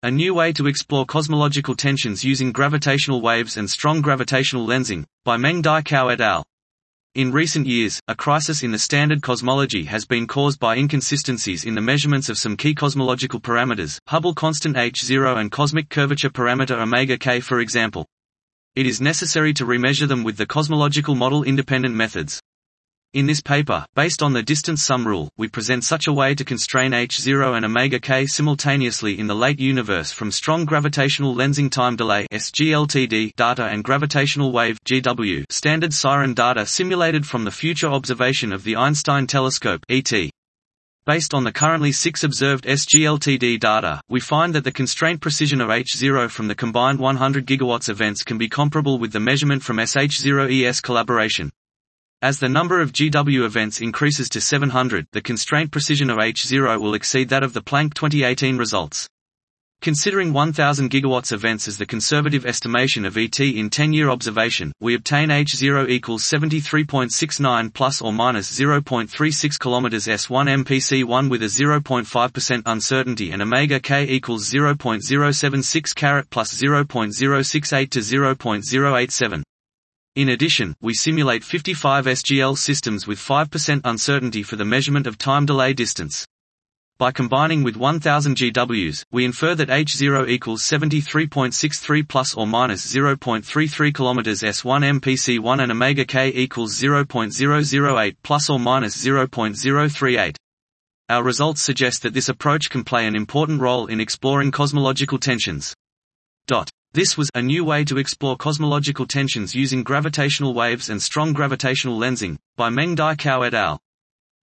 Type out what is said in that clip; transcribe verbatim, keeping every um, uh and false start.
A new way to explore cosmological tensions using gravitational waves and strong gravitational lensing, by Meng Dai Cao et al. In recent years, a crisis in the standard cosmology has been caused by inconsistencies in the measurements of some key cosmological parameters, Hubble constant H zero and cosmic curvature parameter omega k for example. It is necessary to remeasure them with the cosmological model-independent methods. In this paper, based on the distance sum rule, we present such a way to constrain H zero and omega k simultaneously in the late universe from strong gravitational lensing time delay (S G L T D) data and gravitational wave (G W) standard siren data simulated from the future observation of the Einstein telescope (E T). Based on the currently six observed S G L T D data, we find that the constraint precision of H zero from the combined one hundred gigawatts events can be comparable with the measurement from S H zero E S collaboration. As the number of G W events increases to seven hundred, the constraint precision of H zero will exceed that of the Planck twenty eighteen results. Considering one thousand gigawatts events as the conservative estimation of E T in ten-year observation, we obtain H zero equals seventy-three point six nine plus or minus zero point three six kilometers S one M P C one with a zero point five percent uncertainty and omega k equals zero point zero seven six carat plus zero point zero six eight to zero point zero eight seven. In addition, we simulate fifty-five S G L systems with five percent uncertainty for the measurement of time delay distance. By combining with one thousand G Ws, we infer that H zero equals seventy-three point six three plus or minus zero point three three kilometers S one M P C one and omega k equals zero point zero zero eight plus or minus zero point zero three eight. Our results suggest that this approach can play an important role in exploring cosmological tensions. Dot. This was a new way to explore cosmological tensions using gravitational waves and strong gravitational lensing, by Meng Dai Cao et al.